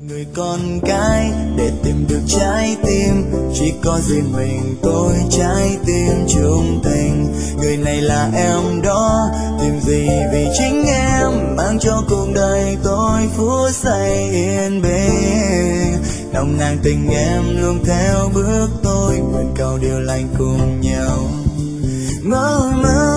Người con gái để tìm được trái tim, chỉ có riêng mình tôi trái tim trung tình. Người này là em đó, tìm gì vì chính em mang cho cuộc đời tôi phút giây yên bình. Nồng nàn tình em luôn theo bước tôi, nguyện cầu điều lành cùng nhau. Mơ mơ